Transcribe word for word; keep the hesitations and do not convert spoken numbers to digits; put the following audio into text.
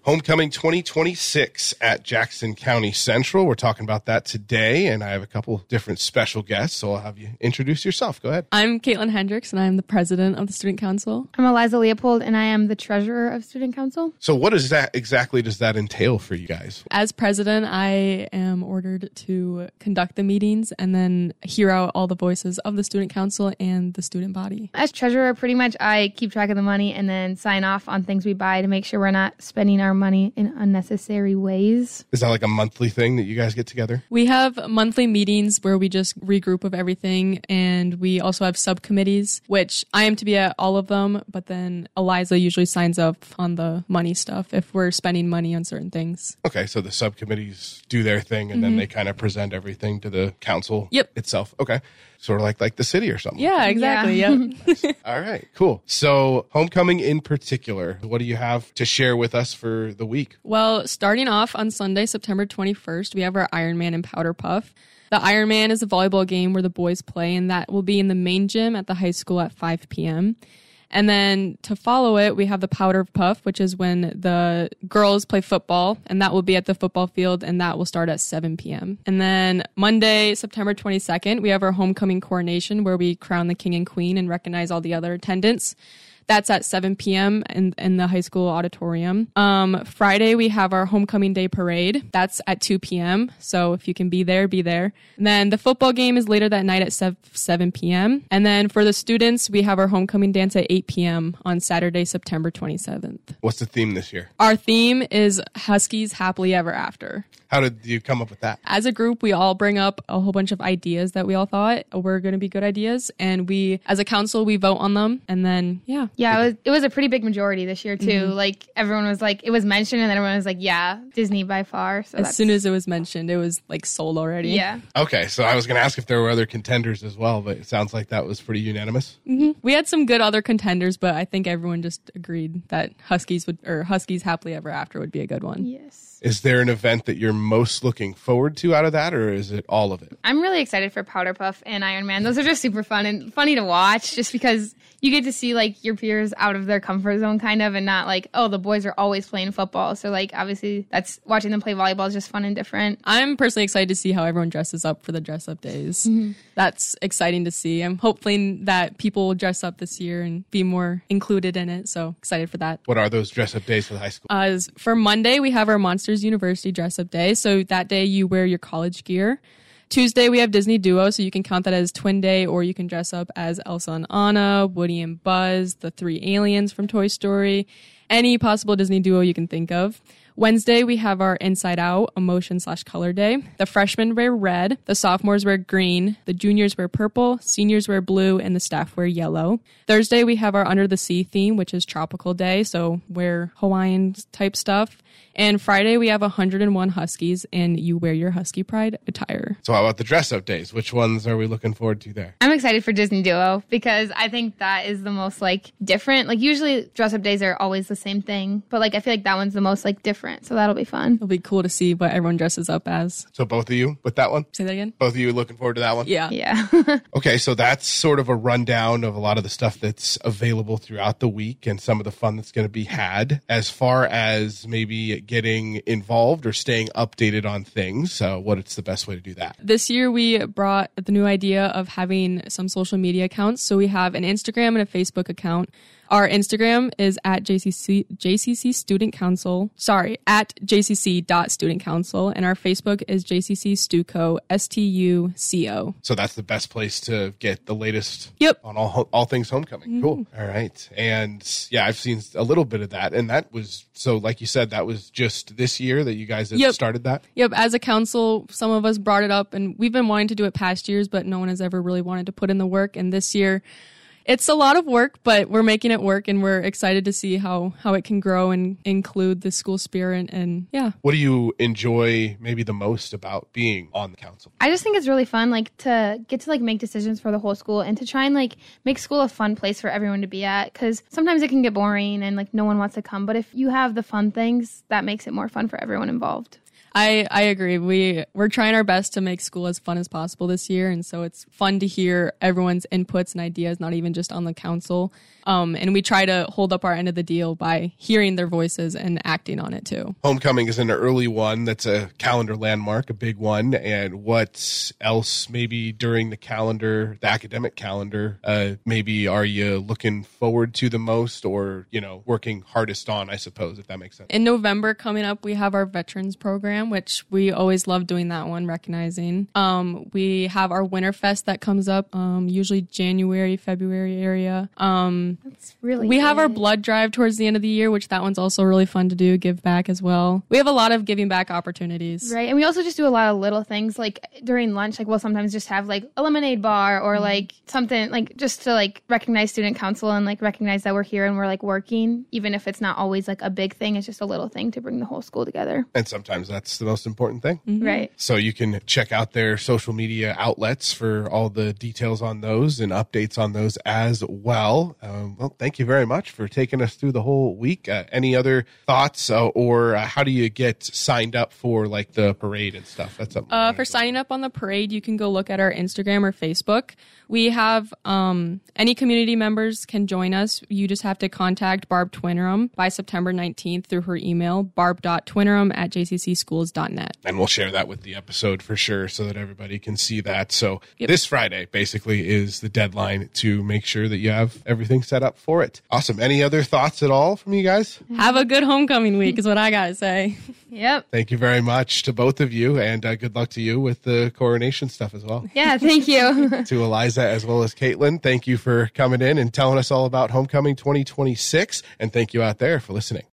Homecoming twenty twenty-six at Jackson County Central. We're talking about that today, and I have a couple different special guests, so I'll have you introduce yourself. Go ahead. I'm Caitlin Hendricks, and I'm the president of the Student Council. I'm Eliza Leopold, and I am the treasurer of Student Council. So what is that exactly does that entail for you guys? As president, I am ordered to conduct the meetings and then hear out all the voices of the Student Council and the student body. As treasurer, pretty much I keep track of the money and then sign off on things we buy to make sure we're not spending our money in unnecessary ways. Is that like a monthly thing that you guys get together? We have monthly meetings where we just regroup of everything, and we also have subcommittees, which I am to be at all of them, but then Eliza usually signs up on the money stuff if we're spending money on certain things. Okay, so the subcommittees do their thing, and mm-hmm. then they kind of present everything to the council yep. itself. Okay. Sort of like like the city or something. Yeah, exactly. Yeah. Yep. All right, cool. So homecoming in particular, what do you have to share with us for the week? Well, starting off on Sunday, September twenty-first, we have our Ironman and Powder Puff. The Ironman is a volleyball game where the boys play, and that will be in the main gym at the high school at five p.m. And then to follow it, we have the Powder Puff, which is when the girls play football, and that will be at the football field, and that will start at seven p.m. And then Monday, September twenty-second, we have our homecoming coronation where we crown the king and queen and recognize all the other attendants. That's at seven p.m. in, in the high school auditorium. Um, Friday, we have our homecoming day parade. That's at two p.m. So if you can be there, be there. And then the football game is later that night at seven p.m. And then for the students, we have our homecoming dance at eight p.m. on Saturday, September twenty-seventh. What's the theme this year? Our theme is Huskies Happily Ever After. How did you come up with that? As a group, we all bring up a whole bunch of ideas that we all thought were going to be good ideas. And we, as a council, we vote on them. And then, yeah. Yeah, it was, it was a pretty big majority this year, too. Mm-hmm. Like, everyone was like, it was mentioned, and then everyone was like, yeah, Disney by far. So as that's... soon as it was mentioned, it was, like, sold already. Yeah. Okay, so I was going to ask if there were other contenders as well, but it sounds like that was pretty unanimous. Mm-hmm. We had some good other contenders, but I think everyone just agreed that Huskies would, or Huskies Happily Ever After would be a good one. Yes. Is there an event that you're most looking forward to out of that, or is it all of it? I'm really excited for Powder Puff and Ironman. Those are just super fun and funny to watch just because you get to see, like, your peers out of their comfort zone, kind of, and not like, oh, the boys are always playing football. So, like, obviously, that's watching them play volleyball is just fun and different. I'm personally excited to see how everyone dresses up for the dress-up days. Mm-hmm. That's exciting to see. I'm hoping that people will dress up this year and be more included in it, so excited for that. What are those dress-up days for the high school? Uh, for Monday, we have our Monsters University dress-up day, so that day you wear your college gear. Tuesday, we have Disney Duo, so you can count that as Twin Day, or you can dress up as Elsa and Anna, Woody and Buzz, the three aliens from Toy Story, any possible Disney Duo you can think of. Wednesday, we have our Inside Out emotion slash color day. The freshmen wear red, the sophomores wear green, the juniors wear purple, seniors wear blue, and the staff wear yellow. Thursday, we have our Under the Sea theme, which is tropical day, so wear Hawaiian type stuff. And Friday, we have one hundred one Huskies, and you wear your Husky Pride attire. So how about the dress-up days? Which ones are we looking forward to there? I'm excited for Disney Duo because I think that is the most, like, different. Like, usually dress-up days are always the same thing, but, like, I feel like that one's the most, like, different. So that'll be fun. It'll be cool to see what everyone dresses up as. So both of you with that one? Say that again? Both of you looking forward to that one? Yeah. Yeah. Okay, so that's sort of a rundown of a lot of the stuff that's available throughout the week and some of the fun that's going to be had. As far as maybe getting involved or staying updated on things, uh, what it's the best way to do that? This year we brought the new idea of having some social media accounts. So we have an Instagram and a Facebook account. Our Instagram is at J C C, J C C Student Council, sorry, at J C C dot Student Council, and our Facebook is J C C Stuco, S T U C O. So that's the best place to get the latest yep. on all all things homecoming. Mm-hmm. Cool. All right. And yeah, I've seen a little bit of that, and that was, so like you said, that was just this year that you guys have yep. started that? Yep. As a council, some of us brought it up, and we've been wanting to do it past years, but no one has ever really wanted to put in the work, and this year, it's a lot of work, but we're making it work, and we're excited to see how, how it can grow and include the school spirit. And yeah. What do you enjoy maybe the most about being on the council? I just think it's really fun, like, to get to, like, make decisions for the whole school and to try and, like, make school a fun place for everyone to be at. Because sometimes it can get boring and, like, no one wants to come. But if you have the fun things, that makes it more fun for everyone involved. I, I agree. We, we're trying our best to make school as fun as possible this year. And so it's fun to hear everyone's inputs and ideas, not even just on the council. Um, and we try to hold up our end of the deal by hearing their voices and acting on it too. Homecoming is an early one. That's a calendar landmark, a big one. And what else maybe during the calendar, the academic calendar, uh, maybe are you looking forward to the most or, you know, working hardest on, I suppose, if that makes sense? In November coming up, we have our veterans program, which we always love doing that one, recognizing. Um, we have our Winterfest that comes up, um, usually January, February area. Um, That's really we good. have our blood drive towards the end of the year, which that one's also really fun to do, give back as well. We have a lot of giving back opportunities. Right. And we also just do a lot of little things like during lunch, like we'll sometimes just have like a lemonade bar or like something like just to like recognize student council and like recognize that we're here and we're like working, even if it's not always like a big thing. It's just a little thing to bring the whole school together. And sometimes that's the most important thing. Mm-hmm. Right. So you can check out their social media outlets for all the details on those and updates on those as well. Um, well, thank you very much for taking us through the whole week. Uh, any other thoughts uh, or uh, how do you get signed up for like the parade and stuff? That's something. Uh, for signing up on the parade, you can go look at our Instagram or Facebook. We have um, any community members can join us. You just have to contact Barb Twinnerum by September nineteenth through her email, barb dot twinnerum at j c c schools dot net. And we'll share that with the episode for sure so that everybody can see that. So Yep. This Friday basically is the deadline to make sure that you have everything set up for it. Awesome. Any other thoughts at all from you guys? Have a good homecoming week is what I got to say. Yep. Thank you very much to both of you and uh, good luck to you with the coronation stuff as well. Yeah. Thank you. To Eliza as well as Caitlin, thank you for coming in and telling us all about Homecoming twenty twenty-six. And thank you out there for listening.